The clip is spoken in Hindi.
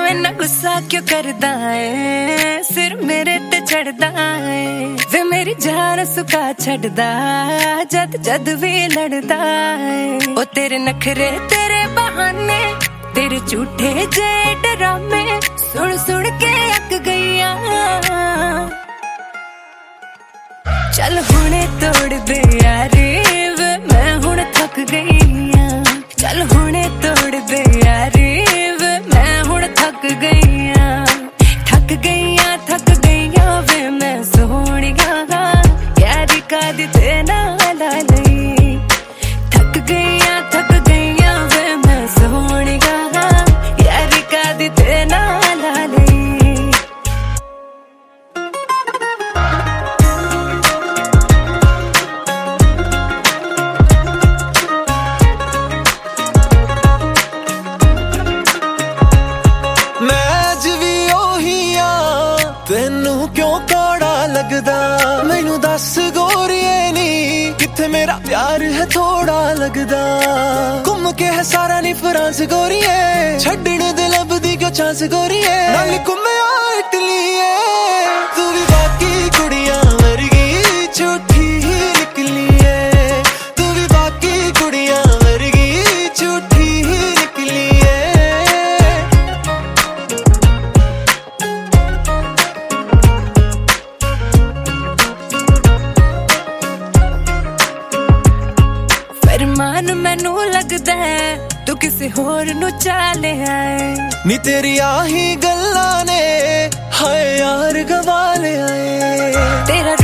इन्ना गुस्सा क्यों करदा है, सिर मेरे ते चढ़दा है। वे मेरी जान सुखा छड़दा जद जद भी लड़दा है। ओ तेरे नखरे तेरे बहाने, तेरे झूठे जे डरामे, सुन सुन के अक गईया। चल हुणे तोड़ दे यारी, वे मैं हुण थक गईया। चल हुणे तोड़ दे यारी, वे मैं हुण थक गईया। थक गईया थक गईया वे मैं सोहणिया, यारी कादी ते नाल लई। थक गईया वे मैं सोहणिया, यारी कादी ते नाल लई। तेनू क्यों कौड़ा लगदा, मैनू दस गोरिए नी, किथे मेरा प्यार है थोड़ा लगदा। घूम के है सारा नी फ्रांस गोरिए, छड्डण दे लभदी क्यों चांस गोरिए। नाल घूमिया इटली तू भी बाकी कुड़ियां वर्गी झूठी निकली है। तू भी बाकी कुड़ियां वर्गी झूठी निकली है। मान मैनू लगदा है तू किसी होर नू चाले आए। नी तेरी आही गल्लां ने हाय यार गवा ले आए। तेरा